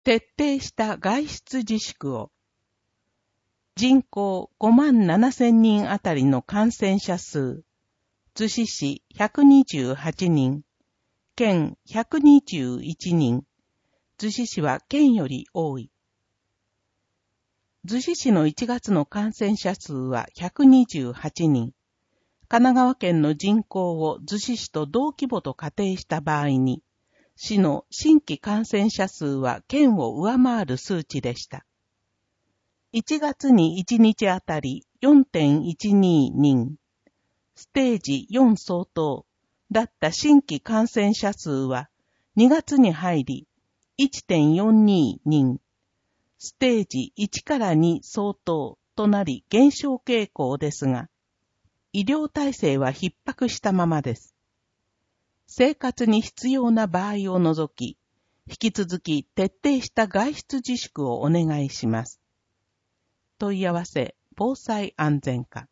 徹底した外出自粛を。人口57,000人あたりの感染者数。逗子市128人。県121人。逗子市は県より多い。逗子市の1月の感染者数は128人。神奈川県の人口を逗子市と同規模と仮定した場合に、市の新規感染者数は県を上回る数値でした。1月に1日あたり 4.12 人、ステージ4相当だった新規感染者数は2月に入り 1.42 人、ステージ1から2相当となり減少傾向ですが、医療体制は逼迫したままです。生活に必要な場合を除き、引き続き徹底した外出自粛をお願いします。問い合わせ、防災安全課。